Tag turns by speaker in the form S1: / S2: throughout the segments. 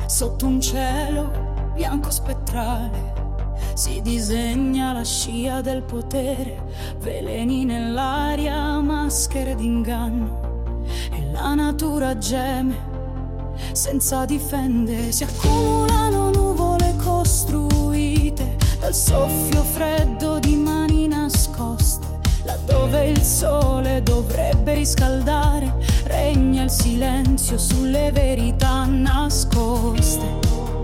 S1: Sotto un cielo bianco spettrale si disegna la scia del potere, veleni nell'aria, maschere d'inganno, e la natura geme senza difendere. Si accumulano nuvole costruite dal soffio freddo di mani nascoste. Laddove il sole dovrebbe riscaldare, regna il silenzio sulle verità nascoste.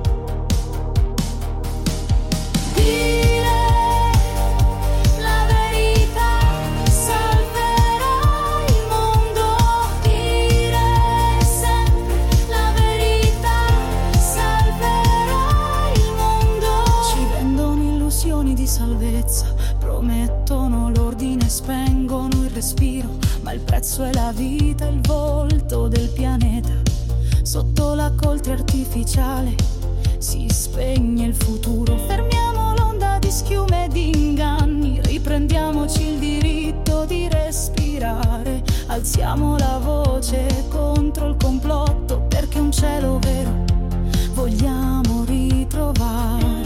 S1: Dire la verità salverà il mondo. Dire sempre la verità salverà il mondo. Ci vendono illusioni di salvezza, promettono l'ordine, spengono il respiro, ma il prezzo è la vita, il volto del pianeta. Sotto la coltre artificiale si spegne il futuro. Fermiamo l'onda di schiume e di inganni, riprendiamoci il diritto di respirare. Alziamo la voce contro il complotto, perché un cielo vero vogliamo ritrovare.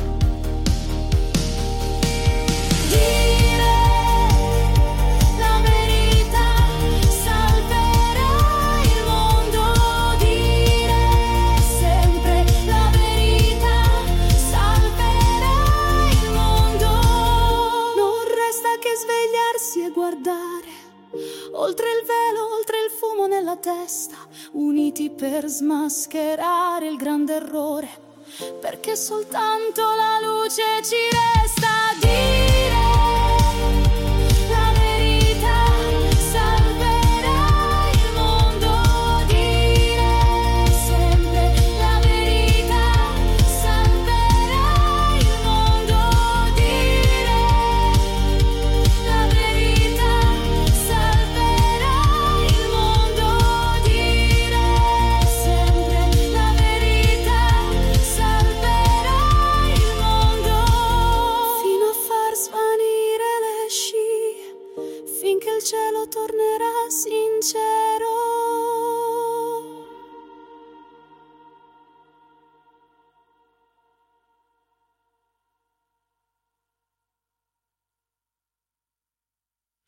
S1: Dire la verità salverà il mondo. Dire sempre la verità salverà il mondo. Non resta che svegliarsi e guardare oltre il velo, oltre il fumo nella testa, uniti per smascherare il grande errore, perché soltanto la luce ci resta.